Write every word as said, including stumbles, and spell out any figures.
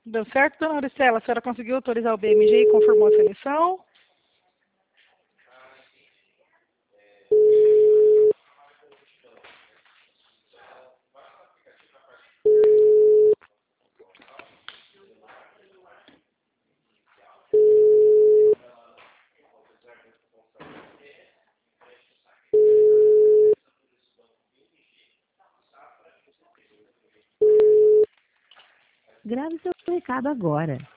Deu certo, dona Auricela? A senhora conseguiu autorizar o B M G e confirmou a seleção? Grave seu recado agora.